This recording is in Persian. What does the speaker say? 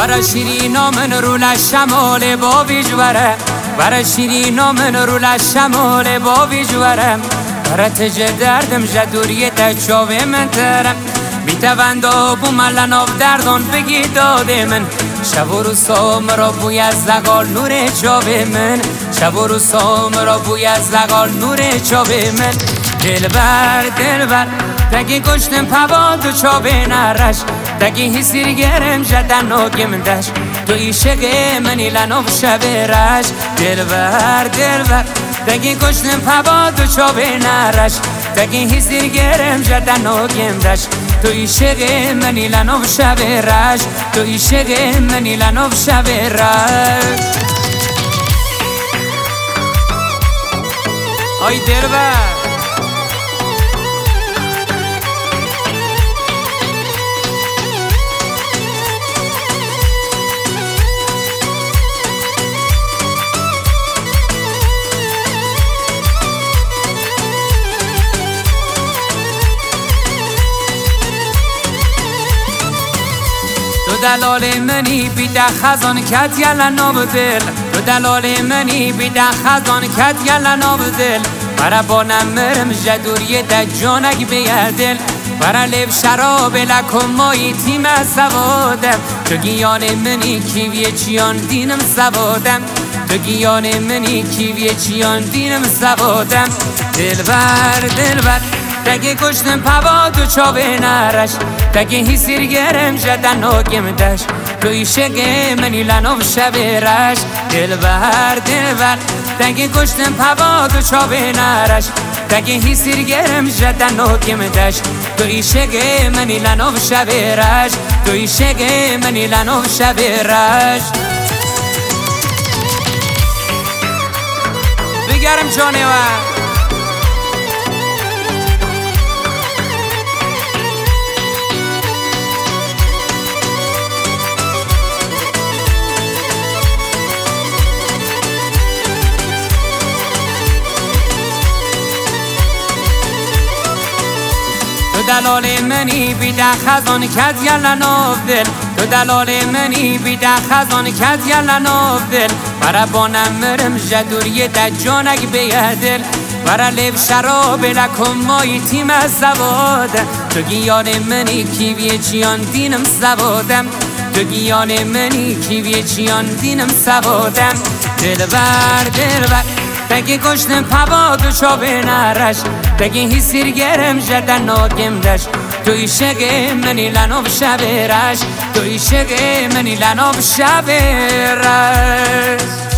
برا شیرینا من رو لشمال با ویجوره برا شیرینا من رو لشمال با ویجوره برا تج دردم جدوری تچاوه من ترم بیتواندا بو ملناف دردان بگی داده من شب و روزا مرا بوی از لگال نور چاوه من شب و روزا مرا بوی از لگال نور چاوه من دلبر تگی کشتم پواد و چاوه نرش تگی حسیر گرم جدن ناگم دش تو ایشق منی لناف شب رش دلبر تگی کشتم پواد و چاوه نرش تگی حسیر گرم جدن ناگم دش تو ایشق منی لناف شب رش تو ایشق منی لناف شب رش آی دلبر دلال منی بیده خزان کت یلا ناب دل تو دلال منی بیده خزان کت یلا ناب دل برا بانم مرم جدوری ده جانک بیردل برا لب شراب لکم مایی تیم سوادم تو گیان منی کیوی چیان دینم سوادم تو گیان منی کیوی چیان دینم سوادم دلبر تگه کشتم پواد و چاوه نرش تگه حسیر گرم جدن ناگم دش تو ایشق منی لناف شب رش دلبر تگه کشتم پواد و چاوه نرش تگه حسیر گرم جدن ناگم دش تو ایشق منی لناف شب رش تو ایشق منی لناف شب رش بگرم جانه و دلال منی بیده خزان کد یلا ناف دل تو دلال منی بیده خزان کد یلا ناف دل برا بانم مرم جدوری ده جانک بیدل برا لب شراب لکم مایی تیم سوادم تو گیان منی کیوی چیان دینم سوادم تو گیان منی کیوی چیان دینم سوادم دلبر تگی کشتم پواد و چاوه نرش تگی حسیر گرم جدن ناگم دش تو ایشق منی لناف شب رش تو ایشق منی لناف شب رش